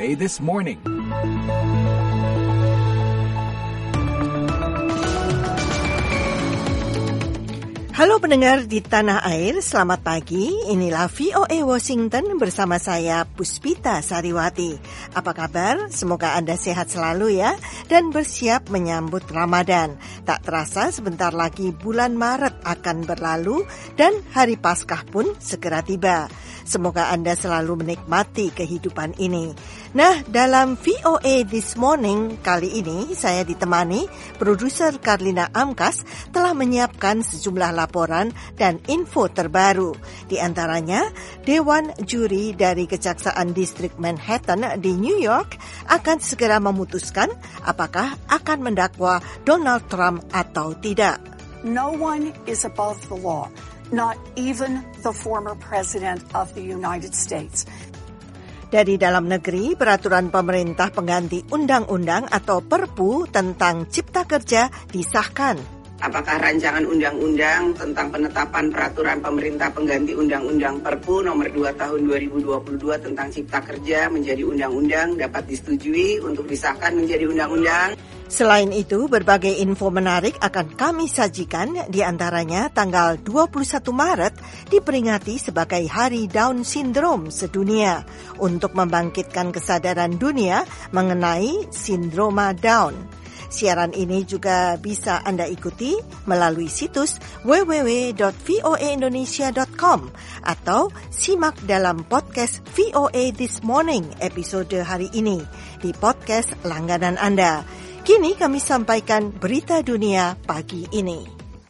VOA This Morning. Halo pendengar di tanah air, selamat pagi. Inilah VOA Washington bersama saya Puspita Sariwati. Apa kabar? Semoga Anda sehat selalu ya dan bersiap menyambut Ramadan. Tak terasa sebentar lagi bulan Maret akan berlalu dan hari Paskah pun segera tiba. Semoga Anda selalu menikmati kehidupan ini. Nah, dalam VOA This Morning kali ini saya ditemani produser Karlina Amkas telah menyiapkan sejumlah laporan dan info terbaru. Di antaranya, Dewan Juri dari Kejaksaan Distrik Manhattan di New York akan segera memutuskan apakah akan mendakwa Donald Trump atau tidak. No one is above the law. Not even the former president of the United States. Dari dalam negeri, peraturan pemerintah pengganti undang-undang atau Perpu tentang Cipta Kerja disahkan. Apakah rancangan undang-undang tentang penetapan peraturan pemerintah pengganti undang-undang Perpu nomor 2 tahun 2022 tentang Cipta Kerja menjadi undang-undang dapat disetujui untuk disahkan menjadi undang-undang? Selain itu, berbagai info menarik akan kami sajikan, di antaranya tanggal 21 Maret diperingati sebagai Hari Down Syndrome sedunia untuk membangkitkan kesadaran dunia mengenai sindroma Down. Siaran ini juga bisa Anda ikuti melalui situs www.voaindonesia.com atau simak dalam podcast VOA This Morning episode hari ini di podcast langganan Anda. Kini kami sampaikan berita dunia pagi ini.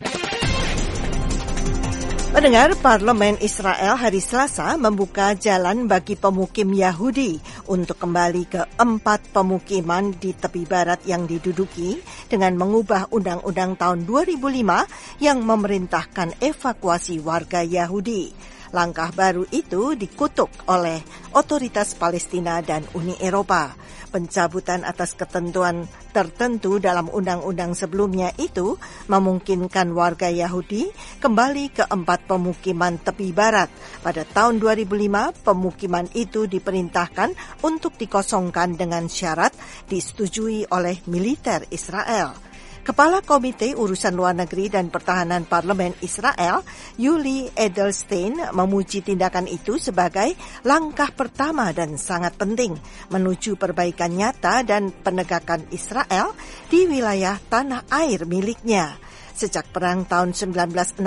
Pendengar, Parlemen Israel hari Selasa membuka jalan bagi pemukim Yahudi untuk kembali ke 4 pemukiman di tepi barat yang diduduki dengan mengubah Undang-Undang tahun 2005 yang memerintahkan evakuasi warga Yahudi. Langkah baru itu dikutuk oleh otoritas Palestina dan Uni Eropa. Pencabutan atas ketentuan tertentu dalam undang-undang sebelumnya itu memungkinkan warga Yahudi kembali ke 4 pemukiman tepi barat. Pada tahun 2005, pemukiman itu diperintahkan untuk dikosongkan dengan syarat disetujui oleh militer Israel. Kepala Komite Urusan Luar Negeri dan Pertahanan Parlemen Israel, Yuli Edelstein, memuji tindakan itu sebagai langkah pertama dan sangat penting menuju perbaikan nyata dan penegakan Israel di wilayah tanah air miliknya. Sejak perang tahun 1967,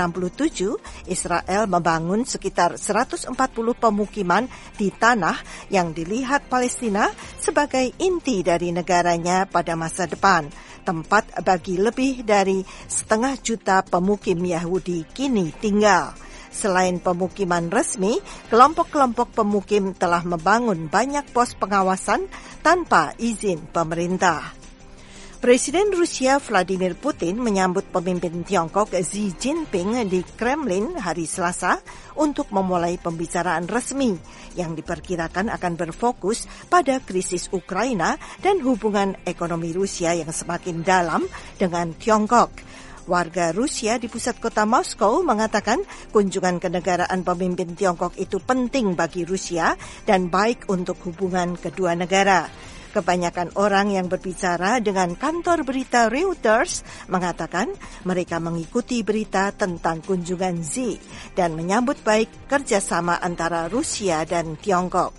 Israel membangun sekitar 140 pemukiman di tanah yang dilihat Palestina sebagai inti dari negaranya pada masa depan. Tempat bagi lebih dari 500 juta pemukim Yahudi kini tinggal. Selain pemukiman resmi, kelompok-kelompok pemukim telah membangun banyak pos pengawasan tanpa izin pemerintah. Presiden Rusia Vladimir Putin menyambut pemimpin Tiongkok Xi Jinping di Kremlin hari Selasa untuk memulai pembicaraan resmi yang diperkirakan akan berfokus pada krisis Ukraina dan hubungan ekonomi Rusia yang semakin dalam dengan Tiongkok. Warga Rusia di pusat kota Moskow mengatakan kunjungan kenegaraan pemimpin Tiongkok itu penting bagi Rusia dan baik untuk hubungan kedua negara. Kebanyakan orang yang berbicara dengan kantor berita Reuters mengatakan mereka mengikuti berita tentang kunjungan Xi dan menyambut baik kerjasama antara Rusia dan Tiongkok.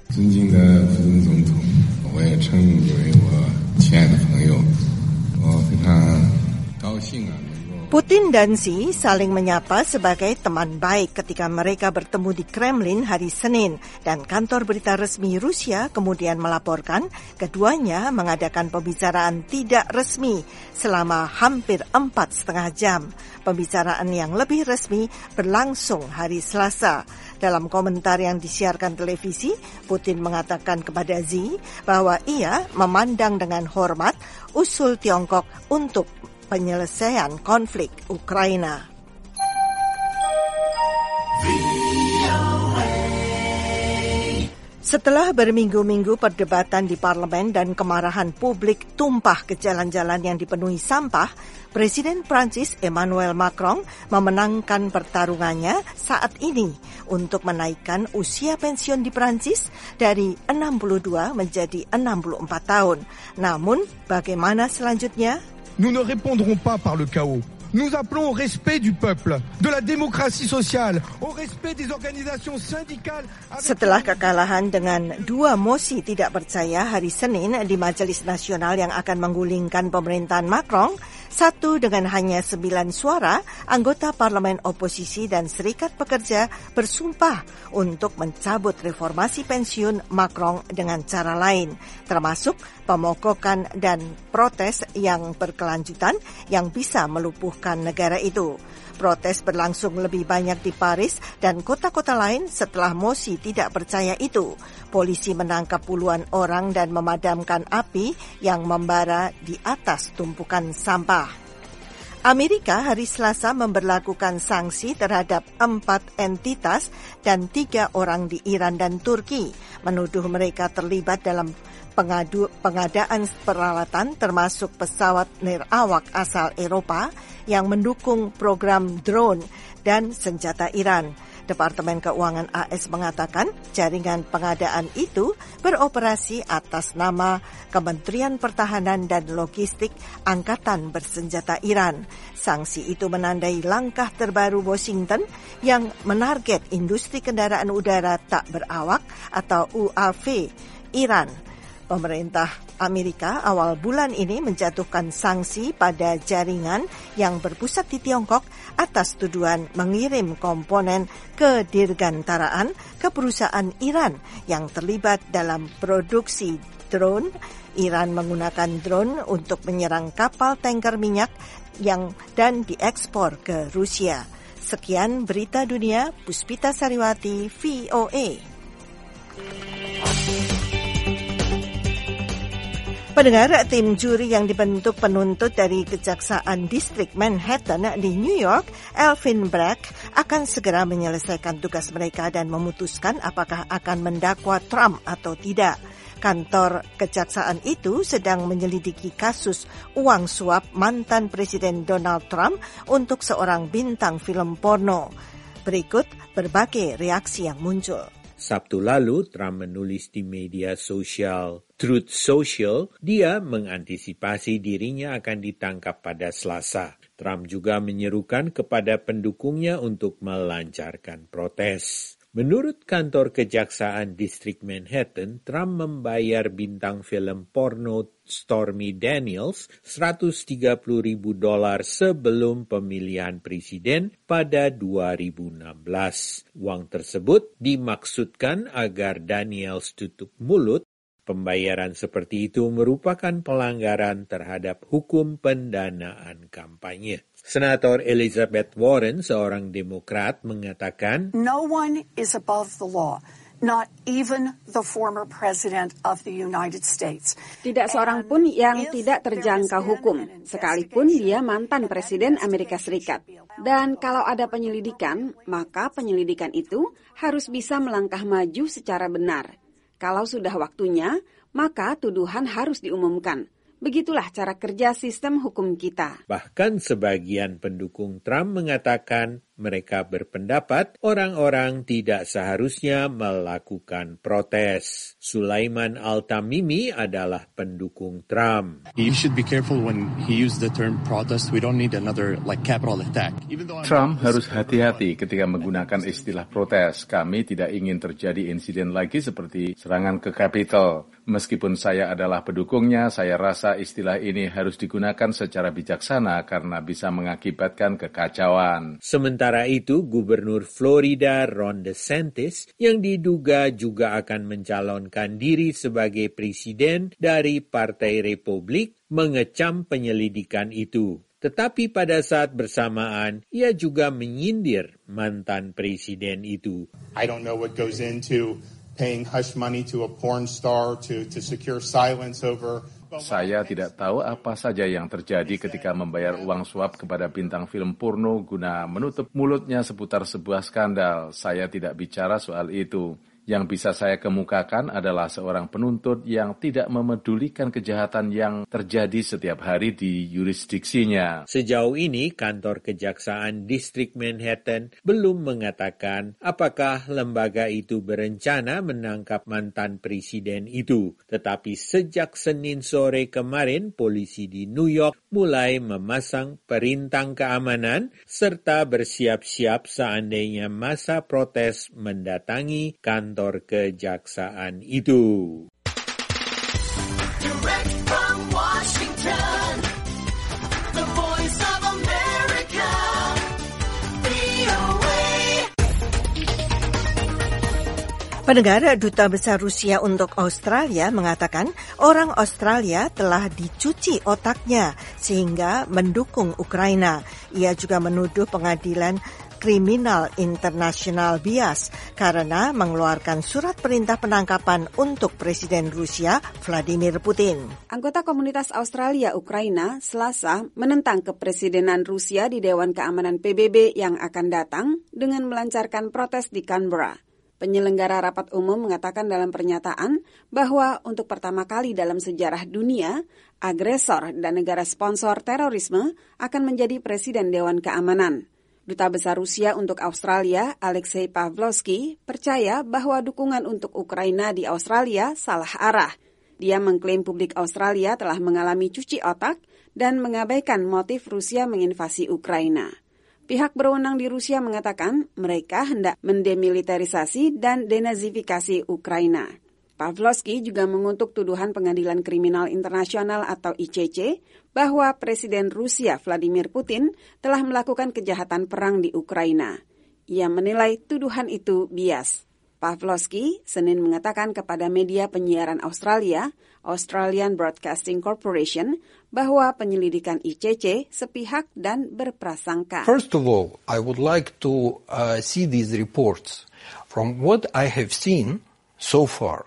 Putin dan Xi saling menyapa sebagai teman baik ketika mereka bertemu di Kremlin hari Senin, dan kantor berita resmi Rusia kemudian melaporkan keduanya mengadakan pembicaraan tidak resmi selama hampir 4,5 jam. Pembicaraan yang lebih resmi berlangsung hari Selasa. Dalam komentar yang disiarkan televisi, Putin mengatakan kepada Xi bahwa ia memandang dengan hormat usul Tiongkok untuk penyelesaian konflik Ukraina. Setelah berminggu-minggu perdebatan di parlemen dan kemarahan publik tumpah ke jalan-jalan yang dipenuhi sampah, Presiden Prancis Emmanuel Macron memenangkan pertarungannya saat ini untuk menaikkan usia pensiun di Prancis dari 62 menjadi 64 tahun. Namun, bagaimana selanjutnya? Nous ne répondrons pas par le chaos. Nous appelons au respect du peuple, de la démocratie sociale, au respect des organisations syndicales. Setelah kekalahan dengan 2 mosi tidak percaya hari Senin di Majelis Nasional yang akan menggulingkan pemerintahan Macron, 1 dengan hanya 9 suara, anggota parlemen oposisi dan serikat pekerja bersumpah untuk mencabut reformasi pensiun Macron dengan cara lain, termasuk pemogokan dan protes yang berkelanjutan yang bisa melumpuhkan negara itu. Protes berlangsung lebih banyak di Paris dan kota-kota lain setelah mosi tidak percaya itu. Polisi menangkap puluhan orang dan memadamkan api yang membara di atas tumpukan sampah. Amerika hari Selasa memberlakukan sanksi terhadap 4 entitas dan 3 orang di Iran dan Turki, menuduh mereka terlibat dalam pengadaan peralatan termasuk pesawat nirawak asal Eropa yang mendukung program drone dan senjata Iran. Departemen Keuangan AS mengatakan jaringan pengadaan itu beroperasi atas nama Kementerian Pertahanan dan Logistik Angkatan Bersenjata Iran. Sanksi itu menandai langkah terbaru Washington yang menarget industri kendaraan udara tak berawak atau UAV Iran. Pemerintah Amerika awal bulan ini menjatuhkan sanksi pada jaringan yang berpusat di Tiongkok atas tuduhan mengirim komponen ke dirgantaraan ke perusahaan Iran yang terlibat dalam produksi drone. Iran menggunakan drone untuk menyerang kapal tanker minyak dan diekspor ke Rusia. Sekian berita dunia, Puspita Sariwati, VOA. Pendengar, tim juri yang dibentuk penuntut dari Kejaksaan Distrik Manhattan di New York, Alvin Bragg, akan segera menyelesaikan tugas mereka dan memutuskan apakah akan mendakwa Trump atau tidak. Kantor kejaksaan itu sedang menyelidiki kasus uang suap mantan Presiden Donald Trump untuk seorang bintang film porno. Berikut berbagai reaksi yang muncul. Sabtu lalu, Trump menulis di media sosial Truth Social, dia mengantisipasi dirinya akan ditangkap pada Selasa. Trump juga menyerukan kepada pendukungnya untuk melancarkan protes. Menurut kantor Kejaksaan Distrik Manhattan, Trump membayar bintang film porno Stormy Daniels $130,000 sebelum pemilihan presiden pada 2016. Uang tersebut dimaksudkan agar Daniels tutup mulut. Pembayaran seperti itu merupakan pelanggaran terhadap hukum pendanaan kampanye. Senator Elizabeth Warren, seorang Demokrat, mengatakan, No one is above the law, not even the former president of the United States. Tidak seorang pun yang tidak terjangkau hukum, sekalipun dia mantan Presiden Amerika Serikat. Dan kalau ada penyelidikan, maka penyelidikan itu harus bisa melangkah maju secara benar. Kalau sudah waktunya, maka tuduhan harus diumumkan. Begitulah cara kerja sistem hukum kita. Bahkan sebagian pendukung Trump mengatakan mereka berpendapat orang-orang tidak seharusnya melakukan protes. Sulaiman Al-Tamimi adalah pendukung Trump. You should be careful when he used the term protest. We don't need another capital attack. Trump harus hati-hati ketika menggunakan istilah protes. Kami tidak ingin terjadi insiden lagi seperti serangan ke Capitol. Meskipun saya adalah pendukungnya, saya rasa istilah ini harus digunakan secara bijaksana karena bisa mengakibatkan kekacauan. Sementara itu, Gubernur Florida Ron DeSantis yang diduga juga akan mencalonkan diri sebagai presiden dari Partai Republik mengecam penyelidikan itu. Tetapi pada saat bersamaan, ia juga menyindir mantan presiden itu. I don't know what goes into paying hush money to a porn star to secure silence over. Saya tidak tahu apa saja yang terjadi ketika membayar uang suap kepada bintang film porno guna menutup mulutnya seputar sebuah skandal. Saya tidak bicara soal itu. Yang bisa saya kemukakan adalah seorang penuntut yang tidak memedulikan kejahatan yang terjadi setiap hari di yurisdiksinya. Sejauh ini, kantor Kejaksaan Distrik Manhattan belum mengatakan apakah lembaga itu berencana menangkap mantan presiden itu. Tetapi sejak Senin sore kemarin, polisi di New York mulai memasang perintang keamanan serta bersiap-siap seandainya masa protes mendatangi kantor kejaksaan itu. Direct from Washington, the voice of America, VOA. Pendengar, Duta Besar Rusia untuk Australia mengatakan orang Australia telah dicuci otaknya sehingga mendukung Ukraina. Ia juga menuduh pengadilan kriminal internasional bias karena mengeluarkan surat perintah penangkapan untuk Presiden Rusia Vladimir Putin. Anggota komunitas Australia Ukraina Selasa menentang kepresidenan Rusia di Dewan Keamanan PBB yang akan datang dengan melancarkan protes di Canberra. Penyelenggara rapat umum mengatakan dalam pernyataan bahwa untuk pertama kali dalam sejarah dunia, agresor dan negara sponsor terorisme akan menjadi Presiden Dewan Keamanan. Duta Besar Rusia untuk Australia, Alexei Pavlovsky, percaya bahwa dukungan untuk Ukraina di Australia salah arah. Dia mengklaim publik Australia telah mengalami cuci otak dan mengabaikan motif Rusia menginvasi Ukraina. Pihak berwenang di Rusia mengatakan mereka hendak mendemilitarisasi dan denazifikasi Ukraina. Pavlovsky juga mengutuk tuduhan Pengadilan Kriminal Internasional atau ICC bahwa Presiden Rusia Vladimir Putin telah melakukan kejahatan perang di Ukraina. Ia menilai tuduhan itu bias. Pavlovsky Senin mengatakan kepada media penyiaran Australia, Australian Broadcasting Corporation, bahwa penyelidikan ICC sepihak dan berprasangka. First of all, I would like to see these reports. From what I have seen so far,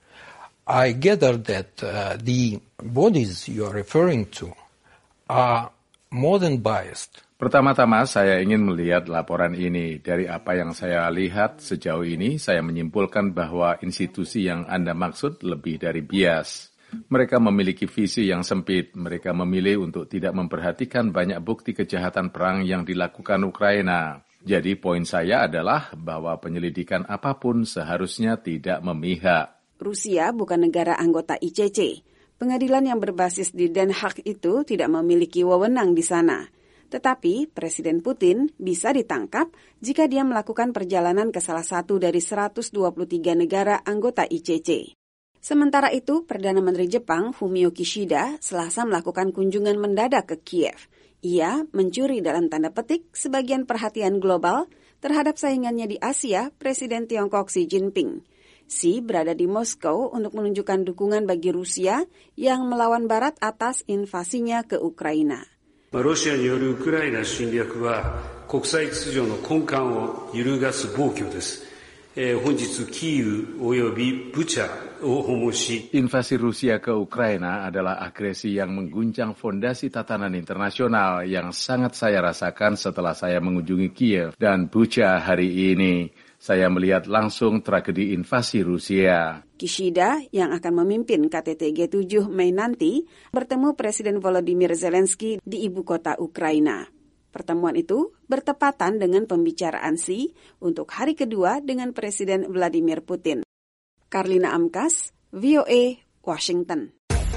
I gather that the bodies you are referring to are more than biased. Pertama-tama saya ingin melihat laporan ini. Dari apa yang saya lihat sejauh ini, saya menyimpulkan bahwa institusi yang Anda maksud lebih dari bias. Mereka memiliki visi yang sempit. Mereka memilih untuk tidak memperhatikan banyak bukti kejahatan perang yang dilakukan Ukraina. Jadi poin saya adalah bahwa penyelidikan apapun seharusnya tidak memihak. Rusia bukan negara anggota ICC. Pengadilan yang berbasis di Den Haag itu tidak memiliki wewenang di sana. Tetapi Presiden Putin bisa ditangkap jika dia melakukan perjalanan ke salah satu dari 123 negara anggota ICC. Sementara itu, Perdana Menteri Jepang Fumio Kishida Selasa melakukan kunjungan mendadak ke Kiev. Ia mencuri dalam tanda petik sebagian perhatian global terhadap saingannya di Asia, Presiden Tiongkok Xi Jinping. Xi berada di Moskow untuk menunjukkan dukungan bagi Rusia yang melawan Barat atas invasinya ke Ukraina. ロシアによるウクライナ侵略は国際秩序の根幹を揺るがす暴挙です。本日キーウおよびブチャを訪問し Invasi Rusia ke Ukraina adalah agresi yang mengguncang fondasi tatanan internasional yang sangat saya rasakan setelah saya mengunjungi Kiev dan Bucha hari ini. Saya melihat langsung tragedi invasi Rusia. Kishida yang akan memimpin KTT G7 Mei nanti bertemu Presiden Volodymyr Zelensky di ibu kota Ukraina. Pertemuan itu bertepatan dengan pembicaraan Xi untuk hari kedua dengan Presiden Vladimir Putin. Karlina Amkas, VOA, Washington.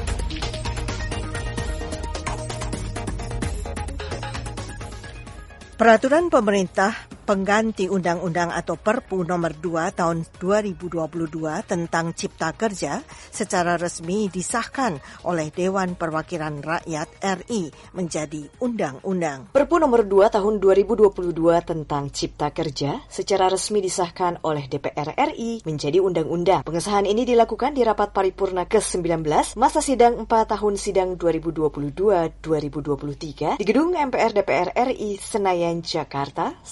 Peraturan pemerintah pengganti undang-undang atau Perpu nomor 2 tahun 2022 tentang Cipta Kerja secara resmi disahkan oleh Dewan Perwakilan Rakyat RI menjadi undang-undang. Perpu nomor 2 tahun 2022 tentang Cipta Kerja secara resmi disahkan oleh DPR RI menjadi undang-undang. Pengesahan ini dilakukan di rapat paripurna ke-19 masa sidang 4 tahun sidang 2022-2023 di gedung MPR DPR RI Senayan, Jakarta, Selasa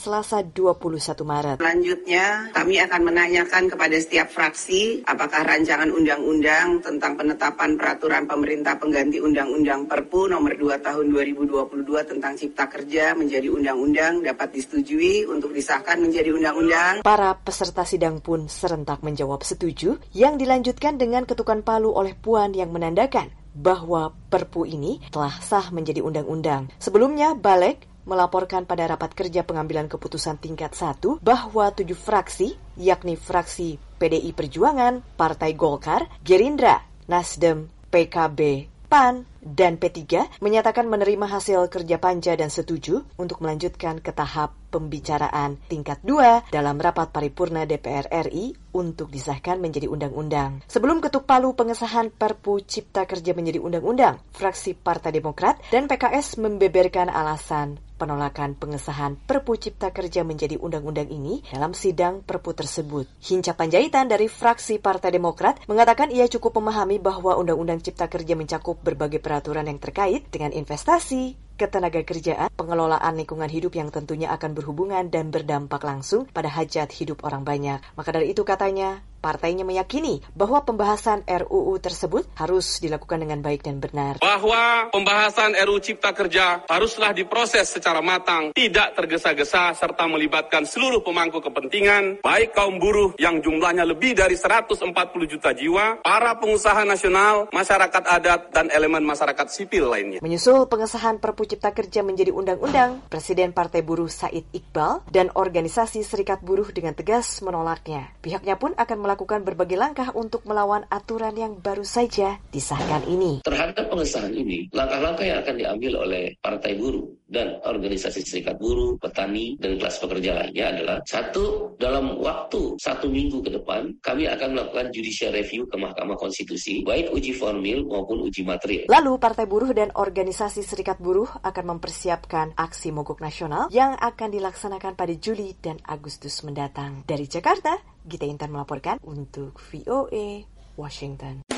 21 Maret. Selanjutnya, kami akan menanyakan kepada setiap fraksi apakah rancangan undang-undang tentang penetapan peraturan pemerintah pengganti Undang-Undang Perpu nomor 2 tahun 2022 tentang Cipta Kerja menjadi undang-undang dapat disetujui untuk disahkan menjadi undang-undang. Para peserta sidang pun serentak menjawab setuju, yang dilanjutkan dengan ketukan palu oleh Puan yang menandakan bahwa Perpu ini telah sah menjadi undang-undang. Sebelumnya, Balik melaporkan pada rapat kerja pengambilan keputusan tingkat 1 bahwa 7 fraksi, yakni fraksi PDI Perjuangan, Partai Golkar, Gerindra, Nasdem, PKB, PAN, dan P3 menyatakan menerima hasil kerja panja dan setuju untuk melanjutkan ke tahap pembicaraan tingkat 2 dalam rapat paripurna DPR RI untuk disahkan menjadi undang-undang. Sebelum ketuk palu pengesahan Perpu Cipta Kerja menjadi undang-undang, fraksi Partai Demokrat dan PKS membeberkan alasan penolakan pengesahan Perpu Cipta Kerja menjadi undang-undang ini dalam sidang Perpu tersebut. Hinca Panjaitan dari fraksi Partai Demokrat mengatakan ia cukup memahami bahwa Undang-Undang Cipta Kerja mencakup berbagai peraturan yang terkait dengan investasi, ketenagakerjaan, pengelolaan lingkungan hidup yang tentunya akan berhubungan dan berdampak langsung pada hajat hidup orang banyak. Maka dari itu katanya, partainya meyakini bahwa pembahasan RUU tersebut harus dilakukan dengan baik dan benar. Bahwa pembahasan RUU Cipta Kerja haruslah diproses secara matang, tidak tergesa-gesa, serta melibatkan seluruh pemangku kepentingan, baik kaum buruh yang jumlahnya lebih dari 140 juta jiwa, para pengusaha nasional, masyarakat adat, dan elemen masyarakat sipil lainnya. Menyusul pengesahan Perpu Cipta Kerja menjadi undang-undang, Presiden Partai Buruh Said Iqbal dan Organisasi Serikat Buruh dengan tegas menolaknya. Pihaknya pun akan melakukan berbagai langkah untuk melawan aturan yang baru saja disahkan ini. Terhadap pengesahan ini, langkah-langkah yang akan diambil oleh Partai Buruh dan Organisasi Serikat Buruh, petani, dan kelas pekerja lainnya adalah: 1. Dalam waktu 1 minggu ke depan, kami akan melakukan judicial review ke Mahkamah Konstitusi, baik uji formil maupun uji material. Lalu Partai Buruh dan Organisasi Serikat Buruh akan mempersiapkan aksi mogok nasional yang akan dilaksanakan pada Juli dan Agustus mendatang. Dari Jakarta, Gita Intan melaporkan untuk VOA Washington.